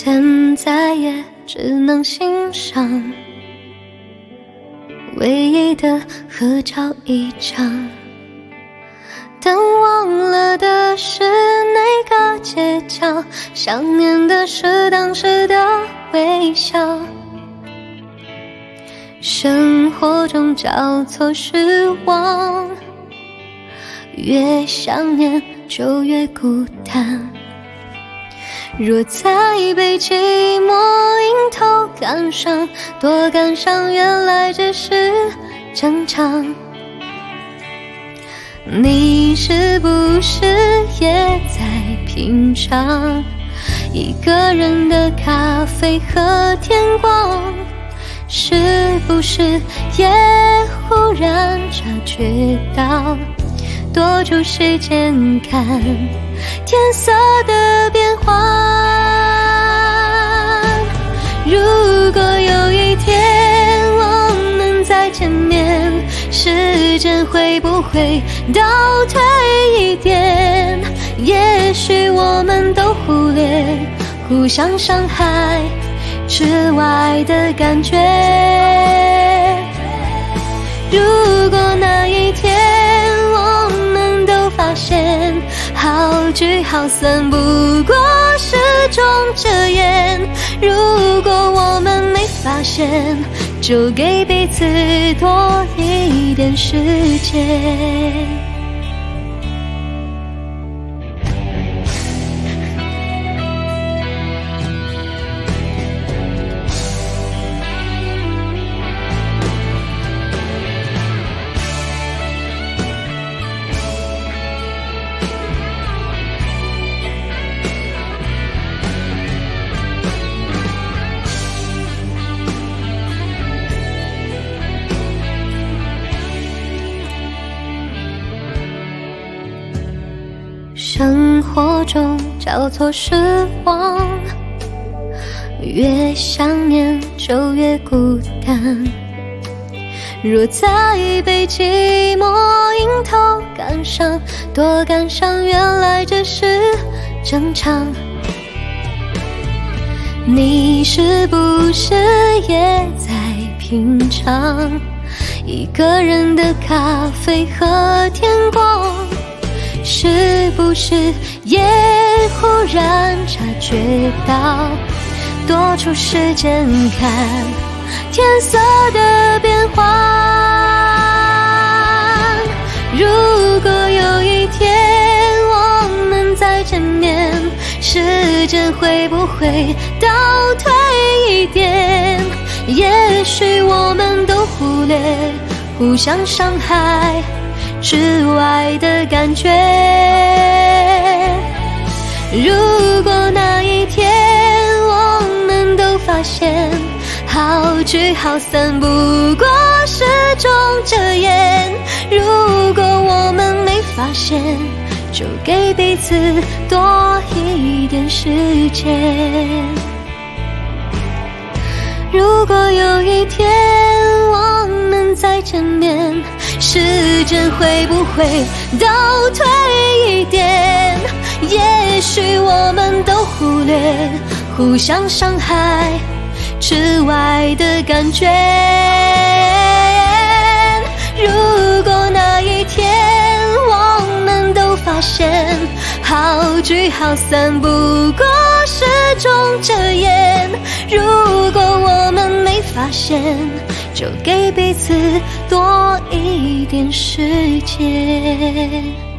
现在也只能欣赏唯一的合照一张，但忘了的是那个街角，想念的是当时的微笑。生活中交错失望，越想念就越孤单。若再被寂寞迎头赶上，多感伤原来只是正常。你是不是也在品尝一个人的咖啡和天光？是不是也忽然察觉到多出时间看天色的变化？如果有一天我们再见面，时间会不会倒退一点？也许我们都忽略互相伤害之外的感觉。如果那一天我们都发现好聚好散不过是种遮掩，如果我们没发现，就给彼此多一点时间。生活中交错失望，越想念就越孤单。若再被寂寞迎头赶上，多感伤原来只是正常。你是不是也在品尝一个人的咖啡和天光？是不是也忽然察觉到多出时间看天色的变化？如果有一天我们再见面，时间会不会倒退一点？也许我们都忽略互相伤害之外的感觉。如果那一天我们都发现好聚好散不过是种遮掩，如果我们没发现，就给彼此多一点时间。如果有一天我们再见面，时间会不会倒退一点？也许我们都忽略互相伤害之外的感觉。如果那一天我们都发现好聚好散不过是种遮掩，如果我们没发现，就给彼此多一点时间。